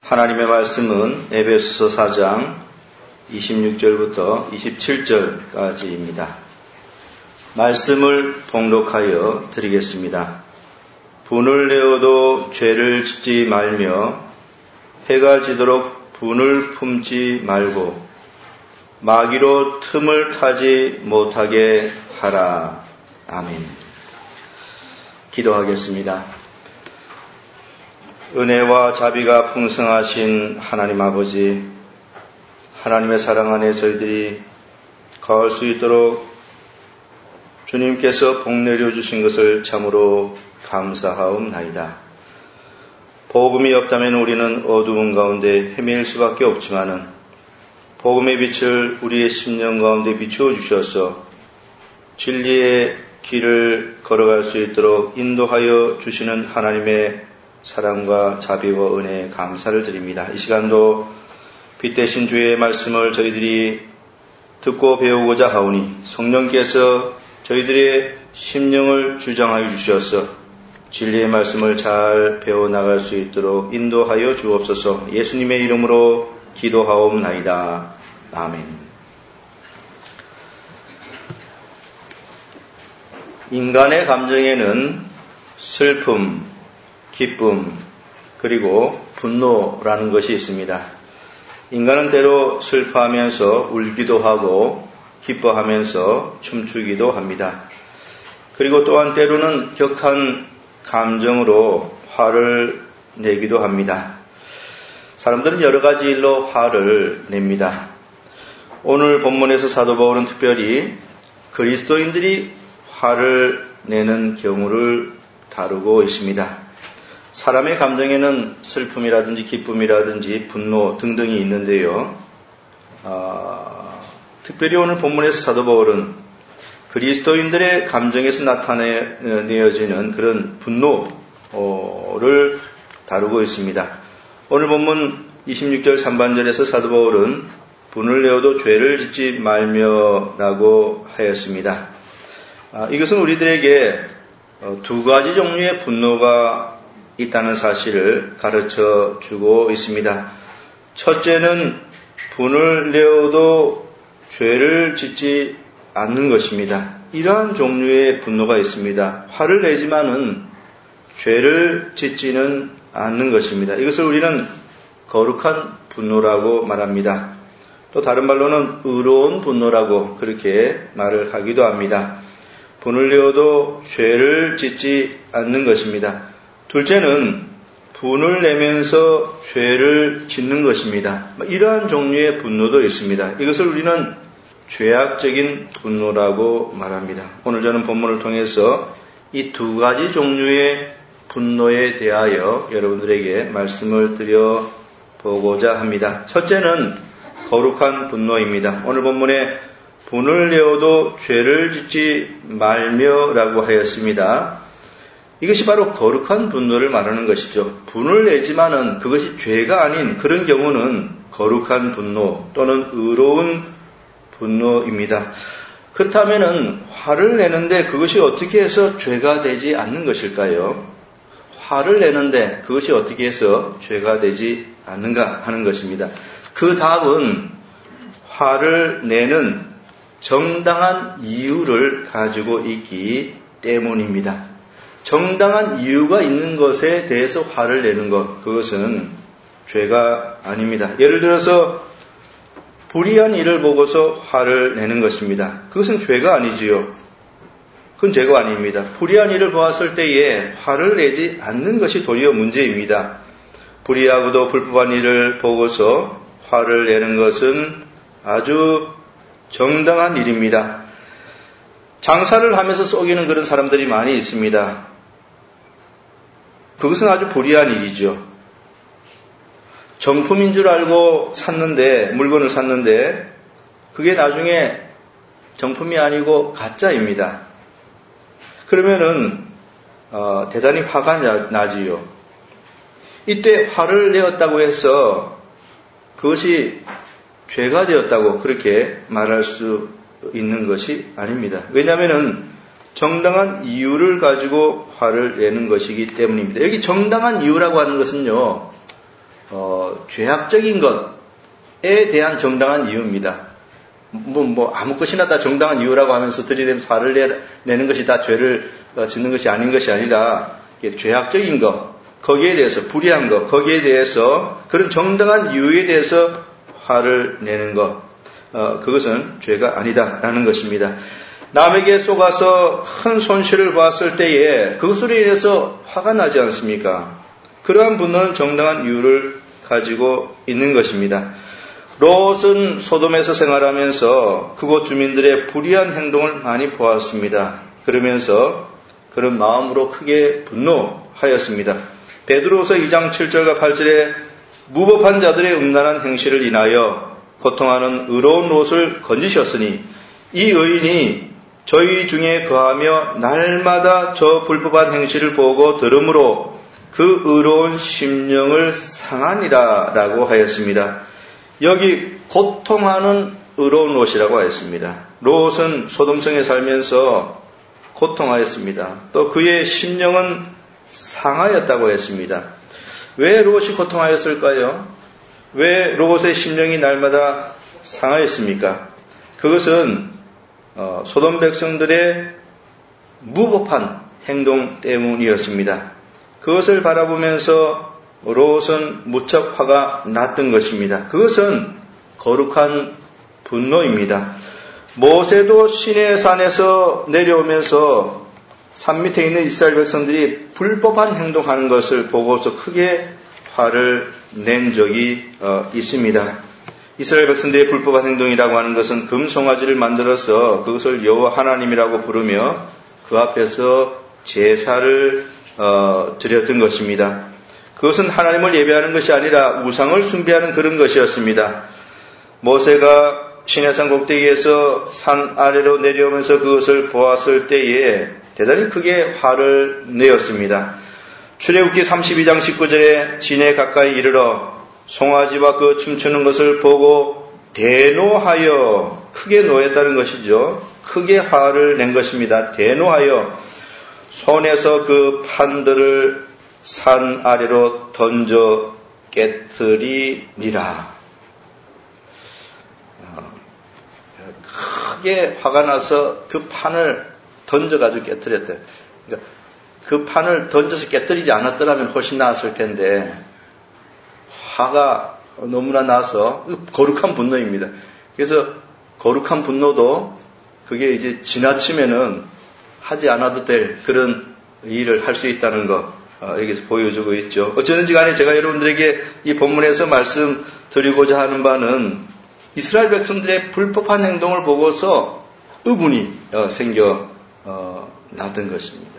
하나님의 말씀은 에베소서 4장 26절부터 27절까지입니다. 말씀을 봉독하여 드리겠습니다. 분을 내어도 죄를 짓지 말며 해가 지도록 분을 품지 말고 마귀로 틈을 타지 못하게 하라. 아멘. 기도하겠습니다. 은혜와 자비가 풍성하신 하나님 아버지, 하나님의 사랑 안에 저희들이 거할 수 있도록 주님께서 복 내려주신 것을 참으로 감사하옵나이다. 복음이 없다면 우리는 어두운 가운데 헤매일 수밖에 없지만은 복음의 빛을 우리의 심령 가운데 비추어 주셔서 진리의 길을 걸어갈 수 있도록 인도하여 주시는 하나님의 사랑과 자비와 은혜에 감사를 드립니다. 이 시간도 빛 대신 주의 말씀을 저희들이 듣고 배우고자 하오니 성령께서 저희들의 심령을 주장하여 주셔서 진리의 말씀을 잘 배워나갈 수 있도록 인도하여 주옵소서. 예수님의 이름으로 기도하옵나이다. 아멘. 인간의 감정에는 슬픔, 기쁨, 그리고 분노라는 것이 있습니다. 인간은 때로 슬퍼하면서 울기도 하고 기뻐하면서 춤추기도 합니다. 그리고 또한 때로는 격한 감정으로 화를 내기도 합니다. 사람들은 여러 가지 일로 화를 냅니다. 오늘 본문에서 사도 바울은 특별히 그리스도인들이 화를 내는 경우를 다루고 있습니다. 사람의 감정에는 슬픔이라든지 기쁨이라든지 분노 등등이 있는데요. 특별히 오늘 본문에서 사도 바울은 그리스도인들의 감정에서 나타내어지는 그런 분노를 다루고 있습니다. 오늘 본문 26절 3반절에서 사도 바울은 분을 내어도 죄를 짓지 말며라고 하였습니다. 이것은 우리들에게 두 가지 종류의 분노가 있다는 사실을 가르쳐 주고 있습니다. 첫째는 분을 내어도 죄를 짓지 않는 것입니다. 이러한 종류의 분노가 있습니다. 화를 내지만은 죄를 짓지는 않는 것입니다. 이것을 우리는 거룩한 분노라고 말합니다. 또 다른 말로는 의로운 분노라고 그렇게 말을 하기도 합니다. 분을 내어도 죄를 짓지 않는 것입니다. 둘째는 분을 내면서 죄를 짓는 것입니다. 이러한 종류의 분노도 있습니다. 이것을 우리는 죄악적인 분노라고 말합니다. 오늘 저는 본문을 통해서 이 두 가지 종류의 분노에 대하여 여러분들에게 말씀을 드려보고자 합니다. 첫째는 거룩한 분노입니다. 오늘 본문에 분을 내어도 죄를 짓지 말며라고 하였습니다. 이것이 바로 거룩한 분노를 말하는 것이죠. 분을 내지만은 그것이 죄가 아닌 그런 경우는 거룩한 분노 또는 의로운 분노입니다. 그렇다면은 화를 내는데 그것이 어떻게 해서 죄가 되지 않는 것일까요? 화를 내는데 그것이 어떻게 해서 죄가 되지 않는가 하는 것입니다. 그 답은 화를 내는 정당한 이유를 가지고 있기 때문입니다. 정당한 이유가 있는 것에 대해서 화를 내는 것, 그것은 죄가 아닙니다. 예를 들어서 불의한 일을 보고서 화를 내는 것입니다. 그것은 죄가 아니지요. 그건 죄가 아닙니다. 불의한 일을 보았을 때에 화를 내지 않는 것이 도리어 문제입니다. 불의하고도 불법한 일을 보고서 화를 내는 것은 아주 정당한 일입니다. 장사를 하면서 속이는 그런 사람들이 많이 있습니다. 그것은 아주 불의한 일이죠. 정품인 줄 알고 물건을 샀는데 그게 나중에 정품이 아니고 가짜입니다. 그러면은 대단히 화가 나지요. 이때 화를 내었다고 해서 그것이 죄가 되었다고 그렇게 말할 수 있는 것이 아닙니다. 왜냐하면은 정당한 이유를 가지고 화를 내는 것이기 때문입니다. 여기 정당한 이유라고 하는 것은요, 죄악적인 것에 대한 정당한 이유입니다. 아무 것이나 다 정당한 이유라고 하면서 들이대면서 화를 내는 것이 다 죄를 짓는 것이 아닌 것이 아니라 죄악적인 것, 거기에 대해서 불의한 것, 거기에 대해서 그런 정당한 이유에 대해서 화를 내는 것, 그것은 죄가 아니다라는 것입니다. 남에게 속아서 큰 손실을 보았을 때에 그것으로 인해서 화가 나지 않습니까? 그러한 분노는 정당한 이유를 가지고 있는 것입니다. 롯은 소돔에서 생활하면서 그곳 주민들의 불의한 행동을 많이 보았습니다. 그러면서 그런 마음으로 크게 분노하였습니다. 베드로후서 2장 7절과 8절에 무법한 자들의 음란한 행실을 인하여 고통하는 의로운 롯을 건지셨으니 이 의인이 저희 중에 거하며 날마다 저 불법한 행실을 보고 들으므로 그 의로운 심령을 상하니라 라고 하였습니다. 여기 고통하는 의로운 롯이라고 하였습니다. 롯은 소돔성에 살면서 고통하였습니다. 또 그의 심령은 상하였다고 했습니다. 왜 롯이 고통하였을까요? 왜 롯의 심령이 날마다 상하였습니까? 그것은 소돔 백성들의 무법한 행동 때문이었습니다. 그것을 바라보면서 롯은 무척 화가 났던 것입니다. 그것은 거룩한 분노입니다. 모세도 시내 산에서 내려오면서 산 밑에 있는 이스라엘 백성들이 불법한 행동하는 것을 보고서 크게 화를 낸 적이 있습니다. 이스라엘 백성들의 불법한 행동이라고 하는 것은 금송아지를 만들어서 그것을 여호와 하나님이라고 부르며 그 앞에서 제사를 드렸던 것입니다. 그것은 하나님을 예배하는 것이 아니라 우상을 숭배하는 그런 것이었습니다. 모세가 시내산 꼭대기에서 산 아래로 내려오면서 그것을 보았을 때에 대단히 크게 화를 내었습니다. 출애굽기 32장 19절에 진에 가까이 이르러 송아지와 그 춤추는 것을 보고 대노하여 크게 노했다는 것이죠. 크게 화를 낸 것입니다. 대노하여 손에서 그 판들을 산 아래로 던져 깨뜨리니라. 크게 화가 나서 그 판을 던져가지고 깨뜨렸대요. 그러니까 그 판을 던져서 깨뜨리지 않았더라면 훨씬 나았을 텐데 화가 너무나 나서 거룩한 분노입니다. 그래서 거룩한 분노도 그게 이제 지나치면은 하지 않아도 될 그런 일을 할 수 있다는 거 여기서 보여주고 있죠. 어쩌든지 간에 제가 여러분들에게 이 본문에서 말씀드리고자 하는 바는 이스라엘 백성들의 불법한 행동을 보고서 의문이 생겨났던 것입니다.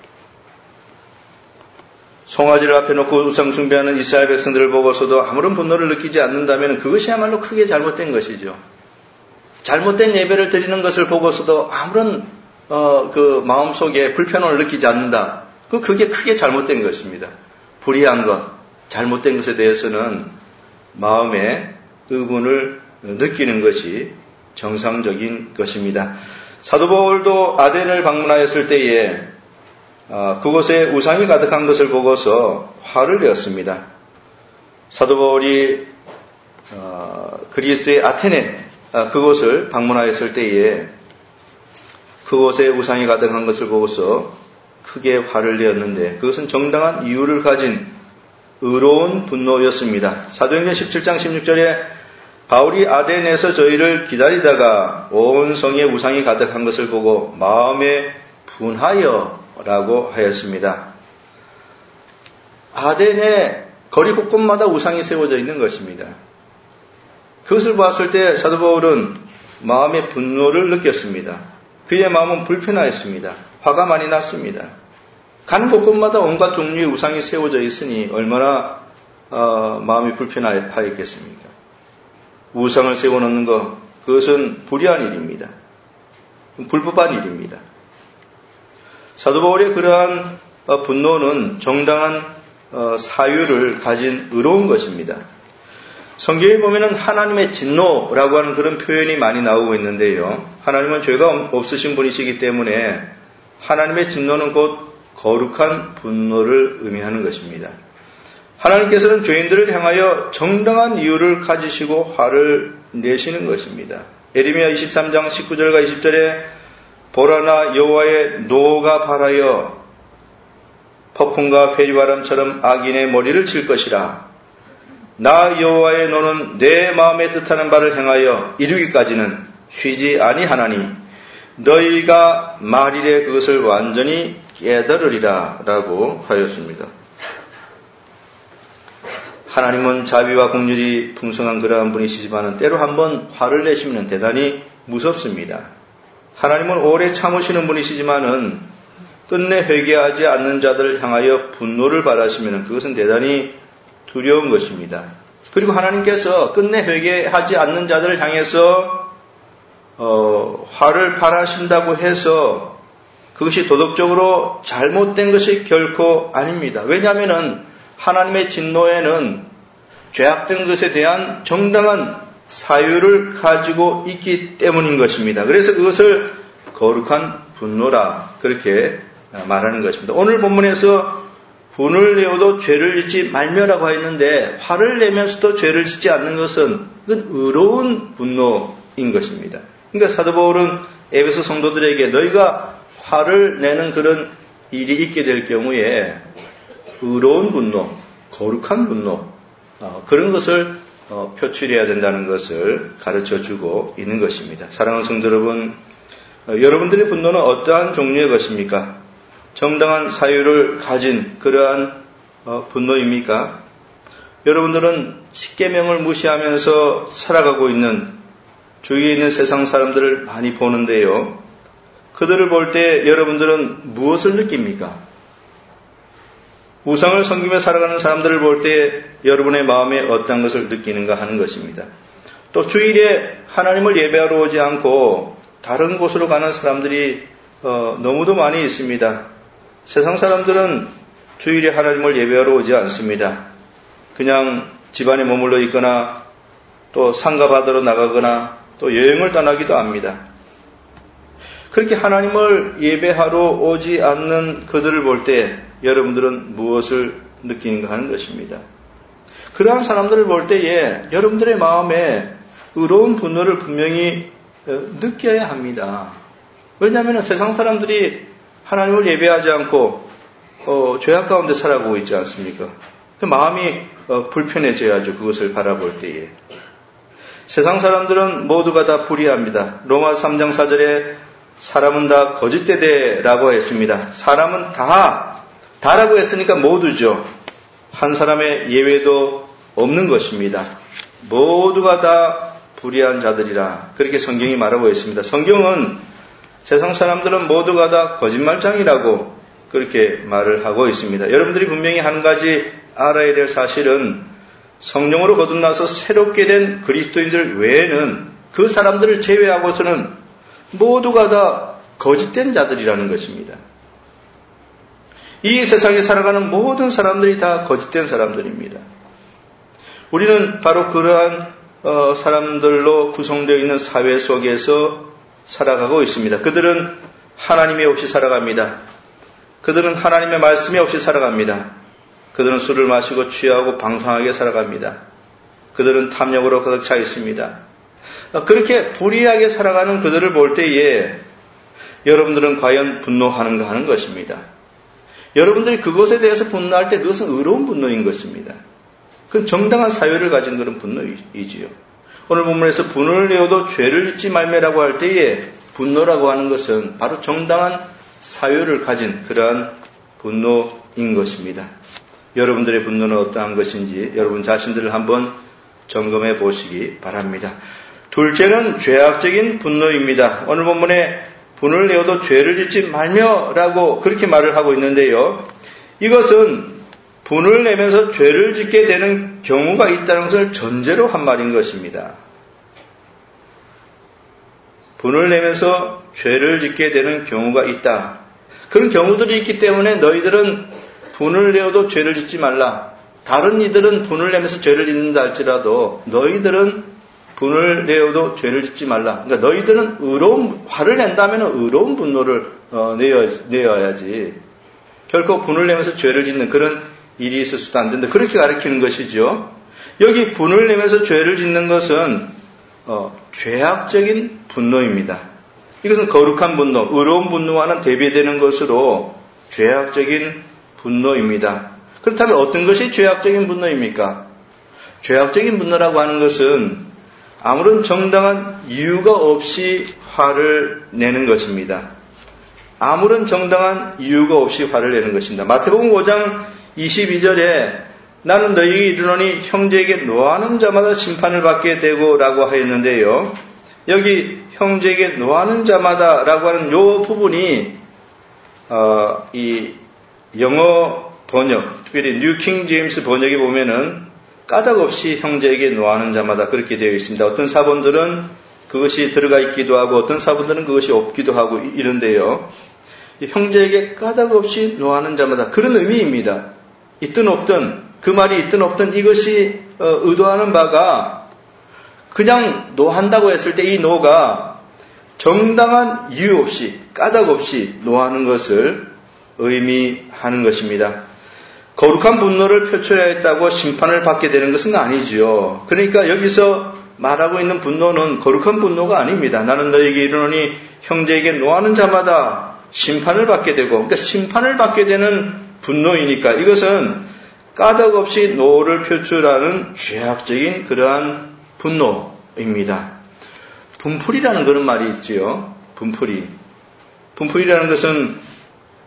송아지를 앞에 놓고 우상 숭배하는 이스라엘 백성들을 보고서도 아무런 분노를 느끼지 않는다면 그것이야말로 크게 잘못된 것이죠. 잘못된 예배를 드리는 것을 보고서도 아무런 그 마음속에 불편함을 느끼지 않는다. 그게 크게 잘못된 것입니다. 불의한 것, 잘못된 것에 대해서는 마음에 의문을 느끼는 것이 정상적인 것입니다. 사도 바울도 아덴을 방문하였을 때에 그곳에 우상이 가득한 것을 보고서 화를 내었습니다. 사도 바울이 그리스의 아테네 그곳을 방문하였을 때에 그곳에 우상이 가득한 것을 보고서 크게 화를 내었는데 그것은 정당한 이유를 가진 의로운 분노였습니다. 사도행전 17장 16절에 바울이 아덴에서 저희를 기다리다가 온 성에 우상이 가득한 것을 보고 마음에 분하여 라고 하였습니다. 아덴의 거리 곳곳마다 우상이 세워져 있는 것입니다. 그것을 봤을 때 사도 바울은 마음의 분노를 느꼈습니다. 그의 마음은 불편하였습니다. 화가 많이 났습니다. 가는 곳곳마다 온갖 종류의 우상이 세워져 있으니 얼마나 마음이 불편하였겠습니까? 우상을 세워놓는 것, 그것은 불의한 일입니다. 불법한 일입니다. 사도 바울의 그러한 분노는 정당한 사유를 가진 의로운 것입니다. 성경에 보면은 하나님의 진노라고 하는 그런 표현이 많이 나오고 있는데요. 하나님은 죄가 없으신 분이시기 때문에 하나님의 진노는 곧 거룩한 분노를 의미하는 것입니다. 하나님께서는 죄인들을 향하여 정당한 이유를 가지시고 화를 내시는 것입니다. 예레미야 23장 19절과 20절에 보라나 여호와의 노가 발하여 폭풍과 회리바람처럼 악인의 머리를 칠 것이라. 나 여호와의 노는 내 마음에 뜻하는 바를 행하여 이루기까지는 쉬지 아니하나니 너희가 말일에 그것을 완전히 깨달으리라 라고 하였습니다. 하나님은 자비와 긍휼이 풍성한 그러한 분이시지만 때로 한번 화를 내시면 대단히 무섭습니다. 하나님은 오래 참으시는 분이시지만은 끝내 회개하지 않는 자들을 향하여 분노를 발하시면 그것은 대단히 두려운 것입니다. 그리고 하나님께서 끝내 회개하지 않는 자들을 향해서 화를 발하신다고 해서 그것이 도덕적으로 잘못된 것이 결코 아닙니다. 왜냐하면 하나님의 진노에는 죄악된 것에 대한 정당한 사유를 가지고 있기 때문인 것입니다. 그래서 그것을 거룩한 분노라 그렇게 말하는 것입니다. 오늘 본문에서 분을 내어도 죄를 짓지 말며라고 했는데 화를 내면서도 죄를 짓지 않는 것은 그건 의로운 분노인 것입니다. 그러니까 사도 바울은 에베소 성도들에게 너희가 화를 내는 그런 일이 있게 될 경우에 의로운 분노, 거룩한 분노 그런 것을 표출해야 된다는 것을 가르쳐주고 있는 것입니다. 사랑하는 성도 여러분, 여러분들의 분노는 어떠한 종류의 것입니까? 정당한 사유를 가진 그러한 분노입니까? 여러분들은 십계명을 무시하면서 살아가고 있는 주위에 있는 세상 사람들을 많이 보는데요. 그들을 볼 때 여러분들은 무엇을 느낍니까? 우상을 섬기며 살아가는 사람들을 볼 때 여러분의 마음에 어떤 것을 느끼는가 하는 것입니다. 또 주일에 하나님을 예배하러 오지 않고 다른 곳으로 가는 사람들이 너무도 많이 있습니다. 세상 사람들은 주일에 하나님을 예배하러 오지 않습니다. 그냥 집안에 머물러 있거나 또 상가 받으러 나가거나 또 여행을 떠나기도 합니다. 그렇게 하나님을 예배하러 오지 않는 그들을 볼 때 여러분들은 무엇을 느끼는가 하는 것입니다. 그러한 사람들을 볼 때에 여러분들의 마음에 의로운 분노를 분명히 느껴야 합니다. 왜냐하면 세상 사람들이 하나님을 예배하지 않고 죄악 가운데 살아가고 있지 않습니까? 그 마음이 불편해져야죠. 그것을 바라볼 때에. 세상 사람들은 모두가 다 불의합니다. 로마 3장 4절에 사람은 다 거짓되되라고 했습니다. 사람은 다라고 했으니까 모두죠. 한 사람의 예외도 없는 것입니다. 모두가 다 불의한 자들이라 그렇게 성경이 말하고 있습니다. 성경은 세상 사람들은 모두가 다 거짓말장이라고 그렇게 말을 하고 있습니다. 여러분들이 분명히 한 가지 알아야 될 사실은 성령으로 거듭나서 새롭게 된 그리스도인들 외에는 그 사람들을 제외하고서는 모두가 다 거짓된 자들이라는 것입니다. 이 세상에 살아가는 모든 사람들이 다 거짓된 사람들입니다. 우리는 바로 그러한 사람들로 구성되어 있는 사회 속에서 살아가고 있습니다. 그들은 하나님이 없이 살아갑니다. 그들은 하나님의 말씀이 없이 살아갑니다. 그들은 술을 마시고 취하고 방탕하게 살아갑니다. 그들은 탐욕으로 가득 차 있습니다. 그렇게 불의하게 살아가는 그들을 볼 때에 여러분들은 과연 분노하는가 하는 것입니다. 여러분들이 그것에 대해서 분노할 때 그것은 의로운 분노인 것입니다. 그건 정당한 사유를 가진 그런 분노이지요. 오늘 본문에서 분을 내어도 죄를 짓지 말매라고 할 때에 분노라고 하는 것은 바로 정당한 사유를 가진 그러한 분노인 것입니다. 여러분들의 분노는 어떠한 것인지 여러분 자신들을 한번 점검해 보시기 바랍니다. 둘째는 죄악적인 분노입니다. 오늘 본문에 분을 내어도 죄를 짓지 말며라고 그렇게 말을 하고 있는데요. 이것은 분을 내면서 죄를 짓게 되는 경우가 있다는 것을 전제로 한 말인 것입니다. 분을 내면서 죄를 짓게 되는 경우가 있다. 그런 경우들이 있기 때문에 너희들은 분을 내어도 죄를 짓지 말라. 다른 이들은 분을 내면서 죄를 짓는다 할지라도 너희들은 분을 내어도 죄를 짓지 말라. 그러니까 너희들은 화를 낸다면 의로운 분노를 내어야지. 결코 분을 내면서 죄를 짓는 그런 일이 있어서도 안 된다. 그렇게 가르치는 것이죠. 여기 분을 내면서 죄를 짓는 것은 죄악적인 분노입니다. 이것은 거룩한 분노, 의로운 분노와는 대비되는 것으로 죄악적인 분노입니다. 그렇다면 어떤 것이 죄악적인 분노입니까? 죄악적인 분노라고 하는 것은 아무런 정당한 이유가 없이 화를 내는 것입니다. 아무런 정당한 이유가 없이 화를 내는 것입니다. 마태복음 5장 22절에 나는 너희에게 이르노니 형제에게 노하는 자마다 심판을 받게 되고 라고 하였는데요. 여기 형제에게 노하는 자마다 라고 하는 요 부분이 이 영어 번역, 특별히 뉴 킹 제임스 번역에 보면은 까닭없이 형제에게 노하는 자마다 그렇게 되어 있습니다. 어떤 사본들은 그것이 들어가 있기도 하고 어떤 사본들은 그것이 없기도 하고 이런데요. 형제에게 까닭없이 노하는 자마다 그런 의미입니다. 있든 없든 그 말이 있든 없든 이것이 의도하는 바가 그냥 노한다고 했을 때 이 노가 정당한 이유 없이 까닭 없이 노하는 것을 의미하는 것입니다. 거룩한 분노를 표출해야 했다고 심판을 받게 되는 것은 아니지요. 그러니까 여기서 말하고 있는 분노는 거룩한 분노가 아닙니다. 나는 너에게 이르노니 형제에게 노하는 자마다 심판을 받게 되고, 그러니까 심판을 받게 되는 분노이니까 이것은 까닭 없이 노를 표출하는 죄악적인 그러한 분노입니다. 분풀이라는 그런 말이 있지요. 분풀이라는 것은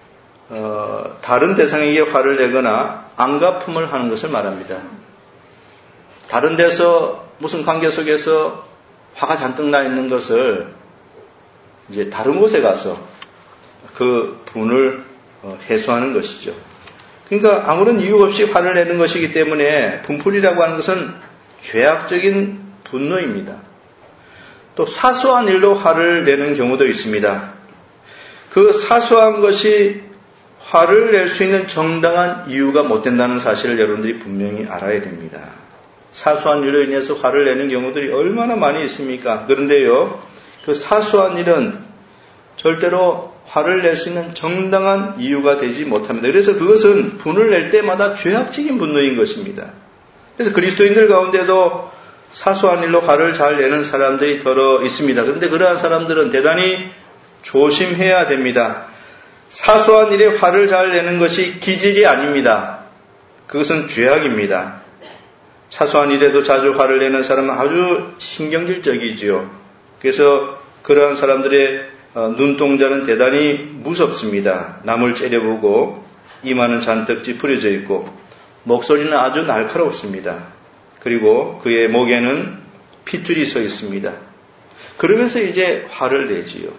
다른 대상에게 화를 내거나 안갚음을 하는 것을 말합니다. 다른 데서 무슨 관계 속에서 화가 잔뜩 나 있는 것을 이제 다른 곳에 가서 그 분을 해소하는 것이죠. 그러니까 아무런 이유 없이 화를 내는 것이기 때문에 분풀이라고 하는 것은 죄악적인 분노입니다. 또 사소한 일로 화를 내는 경우도 있습니다. 그 사소한 것이 화를 낼 수 있는 정당한 이유가 못 된다는 사실을 여러분들이 분명히 알아야 됩니다. 사소한 일로 인해서 화를 내는 경우들이 얼마나 많이 있습니까? 그런데요, 그 사소한 일은 절대로 화를 낼 수 있는 정당한 이유가 되지 못합니다. 그래서 그것은 분을 낼 때마다 죄악적인 분노인 것입니다. 그래서 그리스도인들 가운데도 사소한 일로 화를 잘 내는 사람들이 더러 있습니다. 그런데 그러한 사람들은 대단히 조심해야 됩니다. 사소한 일에 화를 잘 내는 것이 기질이 아닙니다. 그것은 죄악입니다. 사소한 일에도 자주 화를 내는 사람은 아주 신경질적이지요. 그래서 그러한 사람들의 눈동자는 대단히 무섭습니다. 남을 째려보고 이마는 잔뜩 찌푸려져 있고 목소리는 아주 날카롭습니다. 그리고 그의 목에는 핏줄이 서 있습니다. 그러면서 이제 화를 내지요.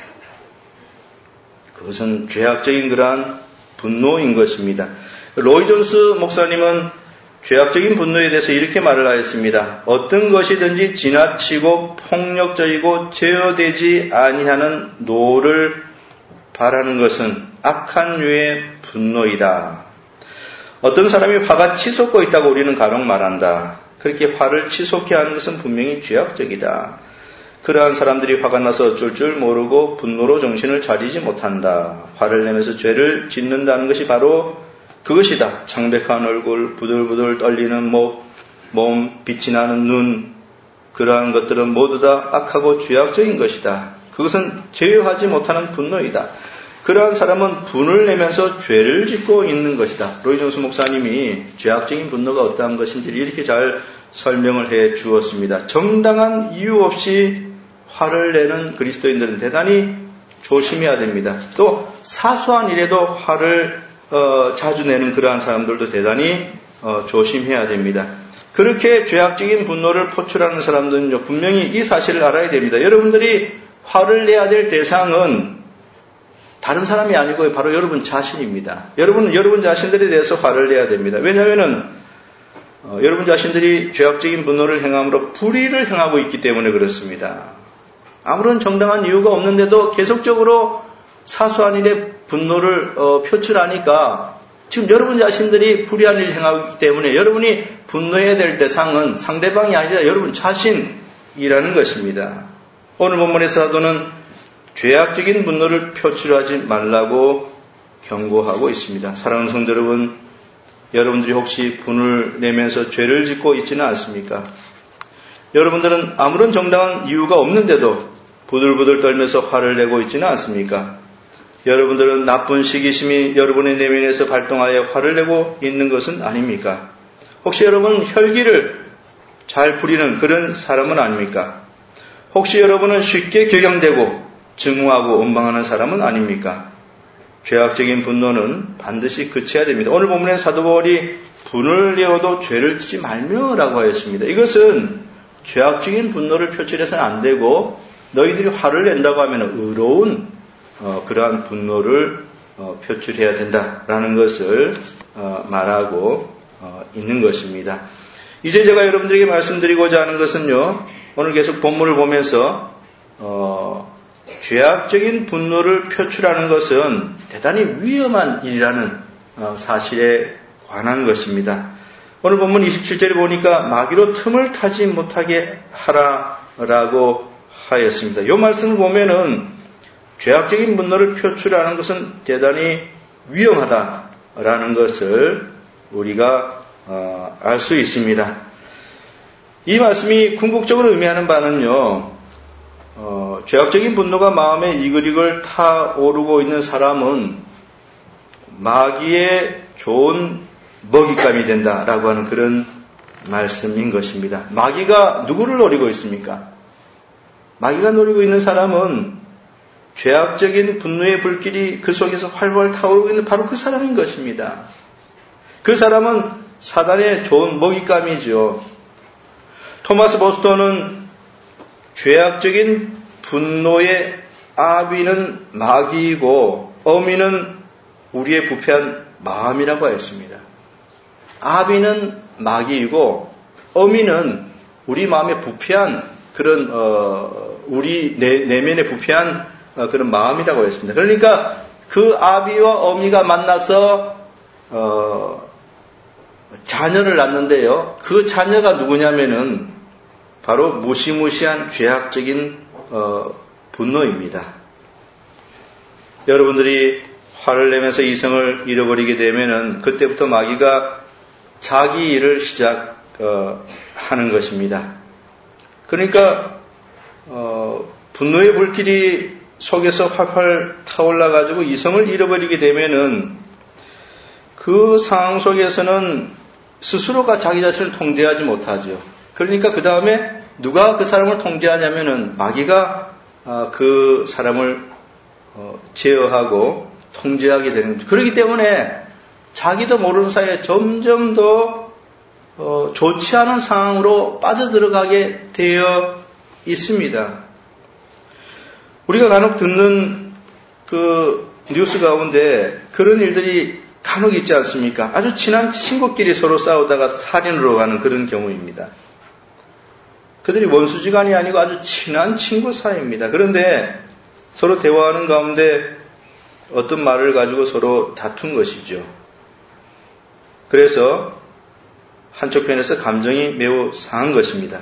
그것은 죄악적인 그러한 분노인 것입니다. 로이 존스 목사님은 죄악적인 분노에 대해서 이렇게 말을 하였습니다. 어떤 것이든지 지나치고 폭력적이고 제어되지 아니하는 노를 바라는 것은 악한 류의 분노이다. 어떤 사람이 화가 치솟고 있다고 우리는 간혹 말한다. 그렇게 화를 치솟게 하는 것은 분명히 죄악적이다. 그러한 사람들이 화가 나서 어쩔 줄 모르고 분노로 정신을 차리지 못한다. 화를 내면서 죄를 짓는다는 것이 바로 그것이다. 창백한 얼굴, 부들부들 떨리는 몸, 빛이 나는 눈, 그러한 것들은 모두 다 악하고 죄악적인 것이다. 그것은 제어하지 못하는 분노이다. 그러한 사람은 분을 내면서 죄를 짓고 있는 것이다. 로이 존스 목사님이 죄악적인 분노가 어떠한 것인지를 이렇게 잘 설명을 해 주었습니다. 정당한 이유 없이 화를 내는 그리스도인들은 대단히 조심해야 됩니다. 또 사소한 일에도 화를 자주 내는 그러한 사람들도 대단히 조심해야 됩니다. 그렇게 죄악적인 분노를 표출하는 사람들은요, 분명히 이 사실을 알아야 됩니다. 여러분들이 화를 내야 될 대상은 다른 사람이 아니고 바로 여러분 자신입니다. 여러분은 여러분 자신들에 대해서 화를 내야 됩니다. 왜냐하면은 여러분 자신들이 죄악적인 분노를 행함으로 불의를 행하고 있기 때문에 그렇습니다. 아무런 정당한 이유가 없는데도 계속적으로 사소한 일에 분노를 표출하니까 지금 여러분 자신들이 불의한 일을 행하고 있기 때문에 여러분이 분노해야 될 대상은 상대방이 아니라 여러분 자신이라는 것입니다. 오늘 본문의 사도는 죄악적인 분노를 표출하지 말라고 경고하고 있습니다. 사랑하는 성도 여러분, 여러분들이 혹시 분을 내면서 죄를 짓고 있지는 않습니까? 여러분들은 아무런 정당한 이유가 없는데도 부들부들 떨면서 화를 내고 있지는 않습니까? 여러분들은 나쁜 시기심이 여러분의 내면에서 발동하여 화를 내고 있는 것은 아닙니까? 혹시 여러분 혈기를 잘 부리는 그런 사람은 아닙니까? 혹시 여러분은 쉽게 격양되고 증오하고 원망하는 사람은 아닙니까? 죄악적인 분노는 반드시 그쳐야 됩니다. 오늘 본문에 사도 바울이 분을 내어도 죄를 짓지 말며라고 하였습니다. 이것은 죄악적인 분노를 표출해서는 안 되고 너희들이 화를 낸다고 하면 의로운 그러한 분노를 표출해야 된다라는 것을 말하고 있는 것입니다. 이제 제가 여러분들에게 말씀드리고자 하는 것은요, 오늘 계속 본문을 보면서 죄악적인 분노를 표출하는 것은 대단히 위험한 일이라는 사실에 관한 것입니다. 오늘 본문 27절에 보니까 마귀로 틈을 타지 못하게 하라라고 하였습니다. 이 말씀을 보면은 죄악적인 분노를 표출하는 것은 대단히 위험하다라는 것을 우리가 알 수 있습니다. 이 말씀이 궁극적으로 의미하는 바는요, 죄악적인 분노가 마음에 이글이글 타오르고 있는 사람은 마귀의 좋은 먹잇감이 된다라고 하는 그런 말씀인 것입니다. 마귀가 누구를 노리고 있습니까? 마귀가 노리고 있는 사람은 죄악적인 분노의 불길이 그 속에서 활활 타오르고 있는 바로 그 사람인 것입니다. 그 사람은 사단의 좋은 먹잇감이죠. 토마스 보스턴은 죄악적인 분노의 아비는 마귀이고 어미는 우리의 부패한 마음이라고 하였습니다. 아비는 마귀이고 어미는 우리 마음에 부패한 그런 우리 내면에 부패한 그런 마음이라고 했습니다. 그러니까 그 아비와 어미가 만나서 자녀를 낳는데요. 그 자녀가 누구냐면은 바로 무시무시한 죄악적인 분노입니다. 여러분들이 화를 내면서 이성을 잃어버리게 되면은 그때부터 마귀가 자기 일을 시작하는 것입니다. 그러니까 분노의 불길이 속에서 활활 타올라가지고 이성을 잃어버리게 되면은 그 상황 속에서는 스스로가 자기 자신을 통제하지 못하죠. 그러니까 그 다음에 누가 그 사람을 통제하냐면은 마귀가 그 사람을 제어하고 통제하게 되는 거죠. 그렇기 때문에 자기도 모르는 사이에 점점 더 좋지 않은 상황으로 빠져들어가게 되어 있습니다. 우리가 간혹 듣는 그 뉴스 가운데 그런 일들이 간혹 있지 않습니까? 아주 친한 친구끼리 서로 싸우다가 살인으로 가는 그런 경우입니다. 그들이 원수지간이 아니고 아주 친한 친구 사이입니다. 그런데 서로 대화하는 가운데 어떤 말을 가지고 서로 다툰 것이죠. 그래서 한쪽 편에서 감정이 매우 상한 것입니다.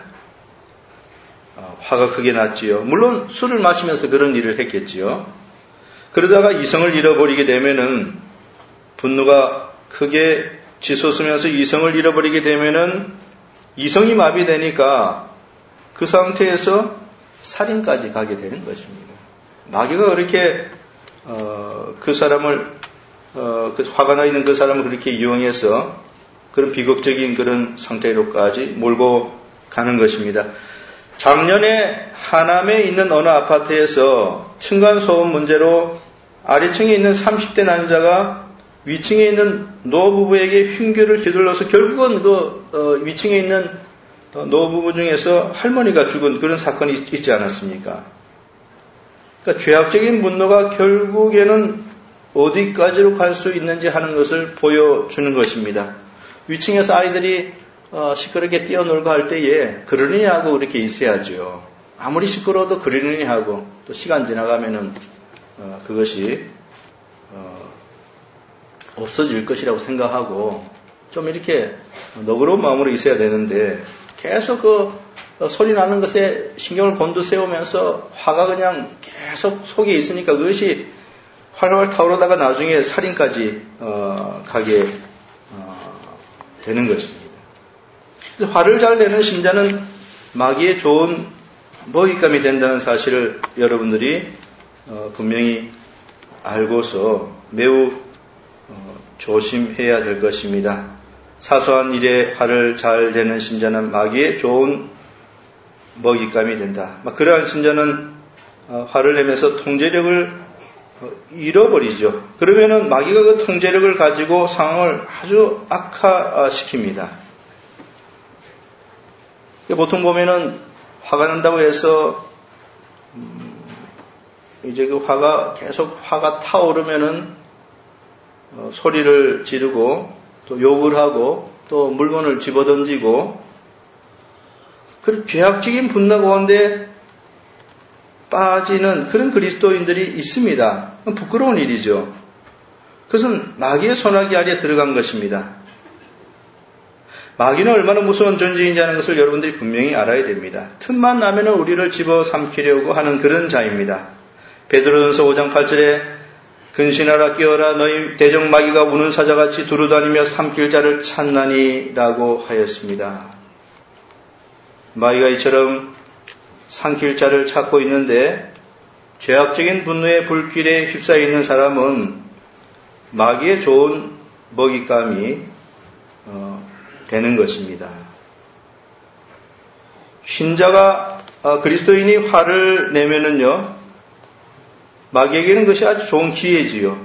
화가 크게 났지요. 물론 술을 마시면서 그런 일을 했겠지요. 그러다가 이성을 잃어버리게 되면은 분노가 크게 치솟으면서 이성을 잃어버리게 되면은 이성이 마비되니까 그 상태에서 살인까지 가게 되는 것입니다. 마귀가 그렇게 그 사람을 그 화가 나 있는 그 사람을 그렇게 이용해서 그런 비극적인 그런 상태로까지 몰고 가는 것입니다. 작년에 하남에 있는 어느 아파트에서 층간소음 문제로 아래층에 있는 30대 남자가 위층에 있는 노부부에게 흉기를 휘둘러서 결국은 그 위층에 있는 노부부 중에서 할머니가 죽은 그런 사건이 있지 않았습니까? 그러니까 죄악적인 분노가 결국에는 어디까지로 갈 수 있는지 하는 것을 보여주는 것입니다. 위층에서 아이들이 시끄럽게 뛰어놀고 할 때에 그러느니 하고 그렇게 있어야죠. 아무리 시끄러워도 그러느니 하고 또 시간 지나가면은 그것이 없어질 것이라고 생각하고 좀 이렇게 너그러운 마음으로 있어야 되는데 계속 그 소리 나는 것에 신경을 곤두세우면서 화가 그냥 계속 속에 있으니까 그것이 활활 타오르다가 나중에 살인까지 가게 되는 것입니다. 그래서 화를 잘 내는 신자는 마귀의 좋은 먹잇감이 된다는 사실을 여러분들이 분명히 알고서 매우 조심해야 될 것입니다. 사소한 일에 화를 잘 내는 신자는 마귀의 좋은 먹잇감이 된다. 그러한 신자는 화를 내면서 통제력을 잃어버리죠. 그러면은 마귀가 그 통제력을 가지고 상황을 아주 악화시킵니다. 보통 보면은 화가 난다고 해서 이제 그 화가 계속 화가 타오르면은 소리를 지르고 또 욕을 하고 또 물건을 집어던지고 그런 죄악적인 분노 가운데 빠지는 그런 그리스도인들이 있습니다. 부끄러운 일이죠. 그것은 마귀의 소나기 아래에 들어간 것입니다. 마귀는 얼마나 무서운 존재인지 하는 것을 여러분들이 분명히 알아야 됩니다. 틈만 나면 우리를 집어삼키려고 하는 그런 자입니다. 베드로전서 5장 8절에 근신하라 깨어라 너희 대적 마귀가 우는 사자같이 두루다니며 삼킬 자를 찾나니 라고 하였습니다. 마귀가 이처럼 삼킬 자를 찾고 있는데 죄악적인 분노의 불길에 휩싸여 있는 사람은 마귀의 좋은 먹잇감이 되는 것입니다. 신자가 그리스도인이 화를 내면은요, 마귀에게는 그것이 아주 좋은 기회지요.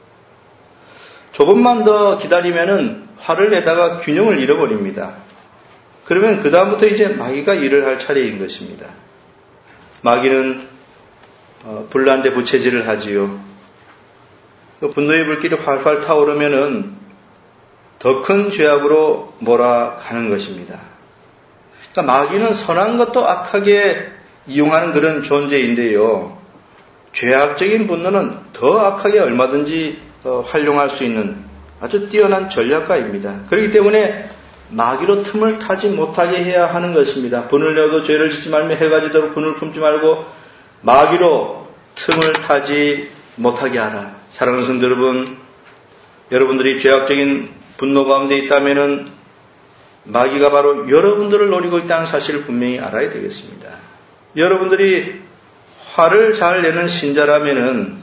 조금만 더 기다리면은 화를 내다가 균형을 잃어버립니다. 그러면 그 다음부터 이제 마귀가 일을 할 차례인 것입니다. 마귀는 불난데 부채질을 하지요. 분노의 불길이 활활 타오르면은 더 큰 죄악으로 몰아가는 것입니다. 그러니까 마귀는 선한 것도 악하게 이용하는 그런 존재인데요. 죄악적인 분노는 더 악하게 얼마든지 활용할 수 있는 아주 뛰어난 전략가입니다. 그렇기 때문에 마귀로 틈을 타지 못하게 해야 하는 것입니다. 분을 내어도 죄를 짓지 말며 해가 지도록 분을 품지 말고 마귀로 틈을 타지 못하게 하라. 사랑하는 성도 여러분, 여러분들이 죄악적인 분노 가운데 있다면은 마귀가 바로 여러분들을 노리고 있다는 사실을 분명히 알아야 되겠습니다. 여러분들이 화를 잘 내는 신자라면은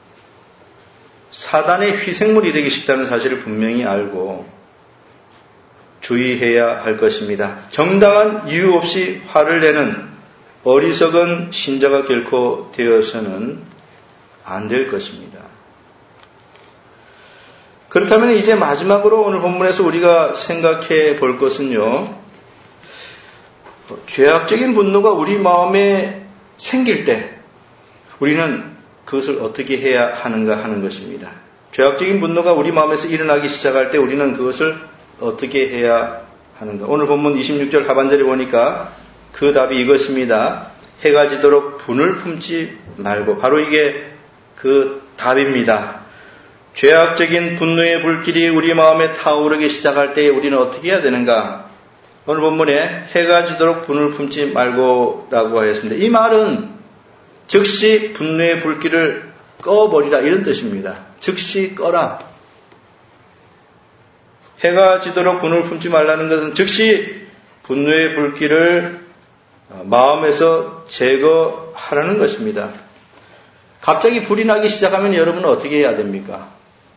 사단의 희생물이 되기 쉽다는 사실을 분명히 알고 주의해야 할 것입니다. 정당한 이유 없이 화를 내는 어리석은 신자가 결코 되어서는 안 될 것입니다. 그렇다면 이제 마지막으로 오늘 본문에서 우리가 생각해 볼 것은요, 죄악적인 분노가 우리 마음에 생길 때 우리는 그것을 어떻게 해야 하는가 하는 것입니다. 죄악적인 분노가 우리 마음에서 일어나기 시작할 때 우리는 그것을 어떻게 해야 하는가. 오늘 본문 26절 하반절에 보니까 그 답이 이것입니다. 해가 지도록 분을 품지 말고, 바로 이게 그 답입니다. 죄악적인 분노의 불길이 우리 마음에 타오르기 시작할 때 우리는 어떻게 해야 되는가? 오늘 본문에 해가 지도록 분을 품지 말고 라고 하였습니다. 이 말은 즉시 분노의 불길을 꺼버리라 이런 뜻입니다. 즉시 꺼라. 해가 지도록 분을 품지 말라는 것은 즉시 분노의 불길을 마음에서 제거하라는 것입니다. 갑자기 불이 나기 시작하면 여러분은 어떻게 해야 됩니까?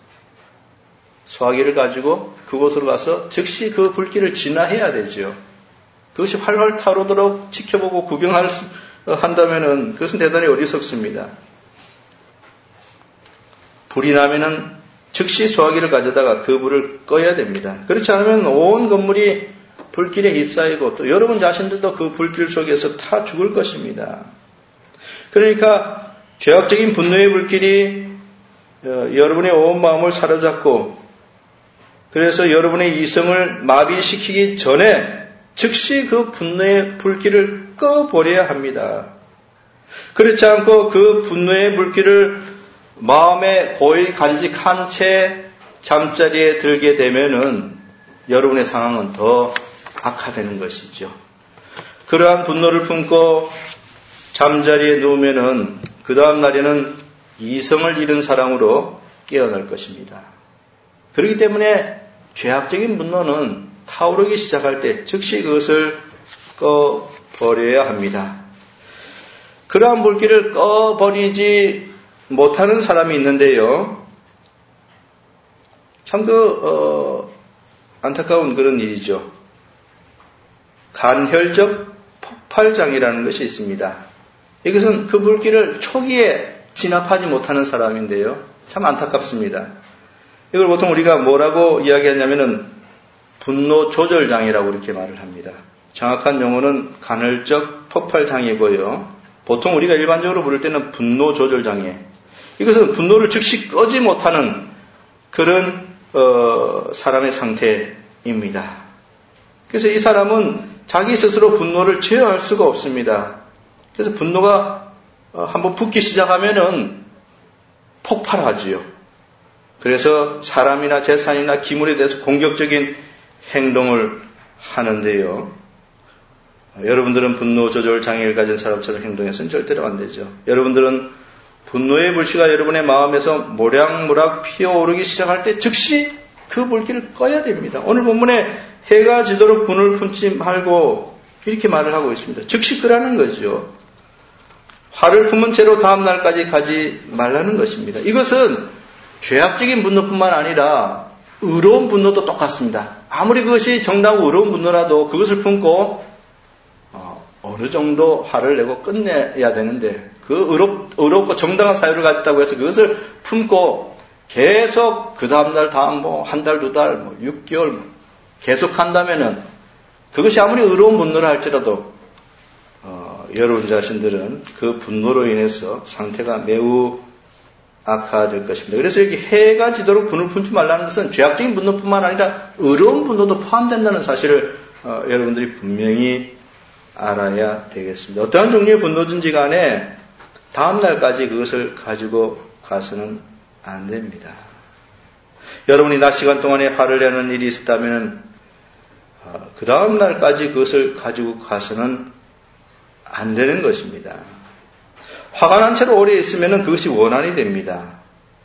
소화기를 가지고 그곳으로 가서 즉시 그 불길을 진화해야 되죠. 그것이 활활 타오르도록 지켜보고 한다면은 그것은 대단히 어리석습니다. 불이 나면은 즉시 소화기를 가져다가 그 불을 꺼야 됩니다. 그렇지 않으면 온 건물이 불길에 휩싸이고 또 여러분 자신들도 그 불길 속에서 타 죽을 것입니다. 그러니까 죄악적인 분노의 불길이 여러분의 온 마음을 사로잡고 그래서 여러분의 이성을 마비시키기 전에 즉시 그 분노의 불길을 꺼버려야 합니다. 그렇지 않고 그 분노의 불길을 마음에 고이 간직한 채 잠자리에 들게 되면은 여러분의 상황은 더 악화되는 것이죠. 그러한 분노를 품고 잠자리에 누우면은 그 다음 날에는 이성을 잃은 사람으로 깨어날 것입니다. 그렇기 때문에 죄악적인 분노는 타오르기 시작할 때 즉시 그것을 꺼버려야 합니다. 그러한 불길을 꺼버리지 못하는 사람이 있는데요. 참 안타까운 그런 일이죠. 간혈적 폭발장애라는 것이 있습니다. 이것은 그 불길을 초기에 진압하지 못하는 사람인데요. 참 안타깝습니다. 이걸 보통 우리가 뭐라고 이야기하냐면은 분노 조절 장애라고 이렇게 말을 합니다. 정확한 용어는 간헐적 폭발 장애고요. 보통 우리가 일반적으로 부를 때는 분노 조절 장애. 이것은 분노를 즉시 끄지 못하는 그런 사람의 상태입니다. 그래서 이 사람은 자기 스스로 분노를 제어할 수가 없습니다. 그래서 분노가 한번 붙기 시작하면은 폭발하지요. 그래서 사람이나 재산이나 기물에 대해서 공격적인 행동을 하는데요. 여러분들은 분노 조절 장애를 가진 사람처럼 행동해서는 절대로 안 되죠. 여러분들은 분노의 불씨가 여러분의 마음에서 모락모락 피어오르기 시작할 때 즉시 그 불길을 꺼야 됩니다. 오늘 본문에 해가 지도록 분을 품지 말고 이렇게 말을 하고 있습니다. 즉시 끄라는 거죠. 화를 품은 채로 다음 날까지 가지 말라는 것입니다. 이것은 죄악적인 분노뿐만 아니라 의로운 분노도 똑같습니다. 아무리 그것이 정당하고 의로운 분노라도 그것을 품고 어느 정도 화를 내고 끝내야 되는데 그 의롭고 정당한 사유를 가졌다고 해서 그것을 품고 계속 그 다음날 다음 한 달, 두 달, 6개월 계속 한다면은 그것이 아무리 의로운 분노를 할지라도 여러분 자신들은 그 분노로 인해서 상태가 매우 악화될 것입니다. 그래서 여기 해가 지도록 분을 품지 말라는 것은 죄악적인 분노뿐만 아니라 의로운 분노도 포함된다는 사실을 여러분들이 분명히 알아야 되겠습니다. 어떠한 종류의 분노든지 간에 다음 날까지 그것을 가지고 가서는 안 됩니다. 여러분이 낮 시간 동안에 화를 내는 일이 있었다면 그 다음 날까지 그것을 가지고 가서는 안 되는 것입니다. 화가 난 채로 오래 있으면 그것이 원한이 됩니다.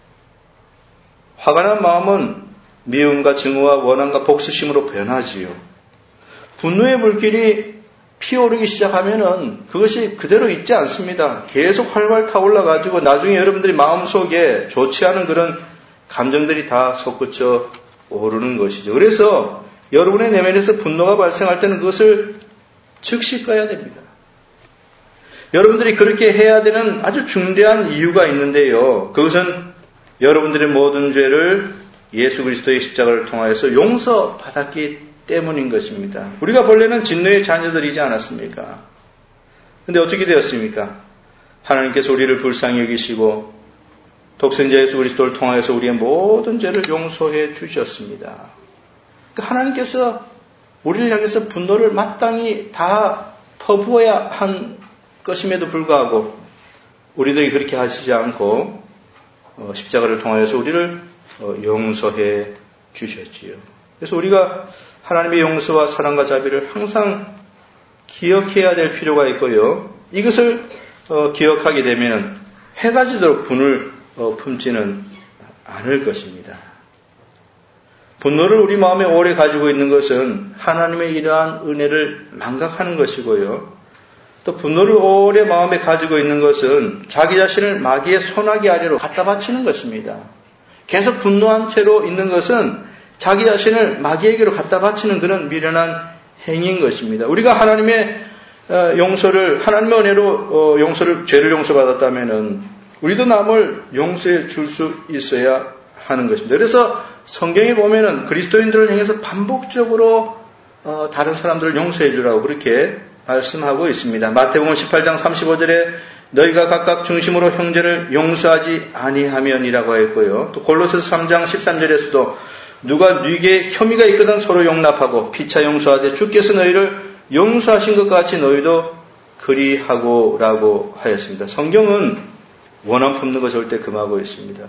화가 난 마음은 미움과 증오와 원한과 복수심으로 변하지요. 분노의 불길이 피어오르기 시작하면은 그것이 그대로 있지 않습니다. 계속 활활 타올라가지고 나중에 여러분들이 마음속에 좋지 않은 그런 감정들이 다 솟구쳐 오르는 것이죠. 그래서 여러분의 내면에서 분노가 발생할 때는 그것을 즉시 꺼야 됩니다. 여러분들이 그렇게 해야 되는 아주 중대한 이유가 있는데요. 그것은 여러분들의 모든 죄를 예수 그리스도의 십자가를 통하여서 용서받았기 때문인 것입니다. 우리가 본래는 진노의 자녀들이지 않았습니까? 그런데 어떻게 되었습니까? 하나님께서 우리를 불쌍히 여기시고 독생자 예수 그리스도를 통하여서 우리의 모든 죄를 용서해 주셨습니다. 하나님께서 우리를 향해서 분노를 마땅히 다 퍼부어야 한 것임에도 불구하고 우리들이 그렇게 하시지 않고 십자가를 통하여서 우리를 용서해 주셨지요. 그래서 우리가 하나님의 용서와 사랑과 자비를 항상 기억해야 될 필요가 있고요. 이것을 기억하게 되면 해가 지도록 분을 품지는 않을 것입니다. 분노를 우리 마음에 오래 가지고 있는 것은 하나님의 이러한 은혜를 망각하는 것이고요. 또 분노를 오래 마음에 가지고 있는 것은 자기 자신을 마귀의 손아귀 아래로 갖다 바치는 것입니다. 계속 분노한 채로 있는 것은 자기 자신을 마귀에게로 갖다 바치는 그런 미련한 행위인 것입니다. 우리가 하나님의 용서를, 하나님의 은혜로 죄를 용서받았다면은 우리도 남을 용서해 줄 수 있어야 하는 것입니다. 그래서 성경에 보면은 그리스도인들을 향해서 반복적으로 다른 사람들을 용서해 주라고 그렇게 말씀하고 있습니다. 마태복음 18장 35절에 너희가 각각 중심으로 형제를 용서하지 아니하면이라고 했고요. 또 골로새서 3장 13절에서도 누가 네게 혐의가 있거든 서로 용납하고 피차 용서하되 주께서 너희를 용서하신 것 같이 너희도 그리하고라고 하였습니다. 성경은 원한 품는 것 절대 금하고 있습니다.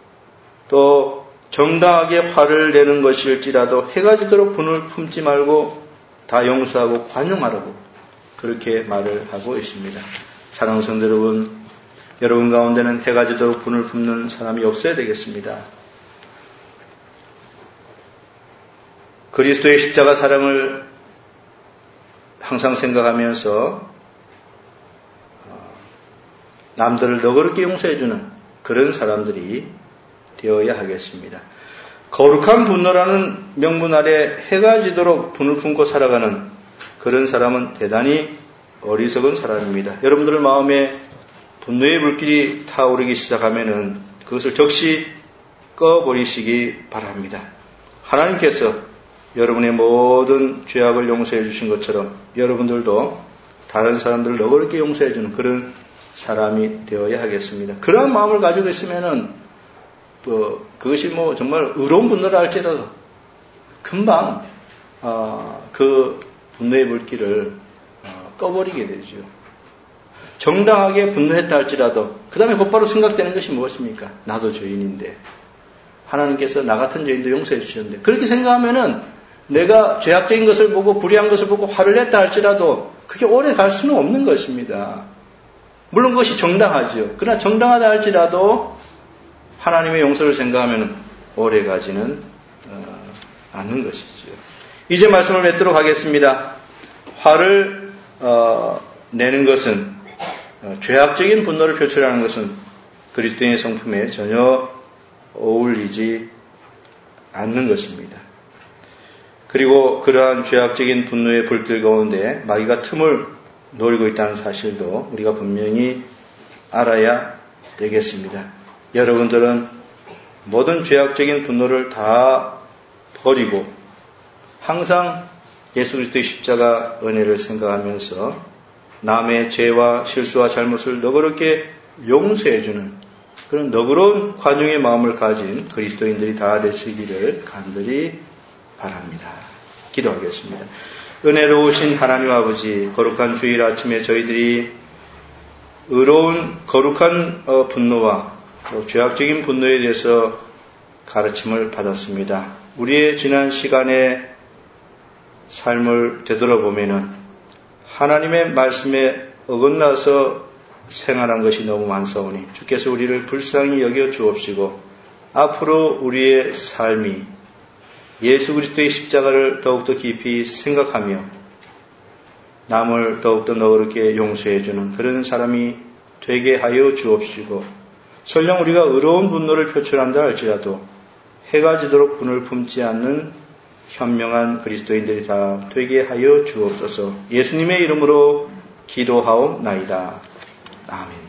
또 정당하게 화를 내는 것일지라도 해가 지도록 분을 품지 말고 다 용서하고 관용하라고 그렇게 말을 하고 있습니다. 사랑하는 성도 여러분, 여러분 가운데는 해가 지도록 분을 품는 사람이 없어야 되겠습니다. 그리스도의 십자가 사랑을 항상 생각하면서 남들을 너그럽게 용서해주는 그런 사람들이 되어야 하겠습니다. 거룩한 분노라는 명분 아래 해가 지도록 분을 품고 살아가는 그런 사람은 대단히 어리석은 사람입니다. 여러분들 마음에 분노의 불길이 타오르기 시작하면은 그것을 즉시 꺼버리시기 바랍니다. 하나님께서 여러분의 모든 죄악을 용서해 주신 것처럼 여러분들도 다른 사람들을 너그럽게 용서해 주는 그런 사람이 되어야 하겠습니다. 그런 마음을 가지고 있으면은 그것이 정말 의로운 분노라 할지라도 금방 그 분노의 불길을 꺼버리게 되죠. 정당하게 분노했다 할지라도 그 다음에 곧바로 생각되는 것이 무엇입니까? 나도 죄인인데 하나님께서 나 같은 죄인도 용서해 주셨는데, 그렇게 생각하면은 내가 죄악적인 것을 보고 불의한 것을 보고 화를 냈다 할지라도 그게 오래 갈 수는 없는 것입니다. 물론 그것이 정당하죠. 그러나 정당하다 할지라도 하나님의 용서를 생각하면 오래 가지는 않는 것이죠. 이제 말씀을 맺도록 하겠습니다. 화를 내는 것은, 죄악적인 분노를 표출하는 것은 그리스도인의 성품에 전혀 어울리지 않는 것입니다. 그리고 그러한 죄악적인 분노의 불길 가운데 마귀가 틈을 노리고 있다는 사실도 우리가 분명히 알아야 되겠습니다. 여러분들은 모든 죄악적인 분노를 다 버리고 항상 예수 그리스도의 십자가 은혜를 생각하면서 남의 죄와 실수와 잘못을 너그럽게 용서해주는 그런 너그러운 관용의 마음을 가진 그리스도인들이 다 되시기를 간절히 바랍니다. 기도하겠습니다. 은혜로우신 하나님 아버지, 거룩한 주일 아침에 저희들이 의로운 거룩한 분노와 또 죄악적인 분노에 대해서 가르침을 받았습니다. 우리의 지난 시간의 삶을 되돌아보면은 하나님의 말씀에 어긋나서 생활한 것이 너무 많사오니 주께서 우리를 불쌍히 여겨 주옵시고 앞으로 우리의 삶이 예수 그리스도의 십자가를 더욱더 깊이 생각하며 남을 더욱더 너그럽게 용서해주는 그런 사람이 되게 하여 주옵시고, 설령 우리가 의로운 분노를 표출한다 할지라도 해가 지도록 분을 품지 않는 현명한 그리스도인들이 다 되게 하여 주옵소서. 예수님의 이름으로 기도하옵나이다. 아멘.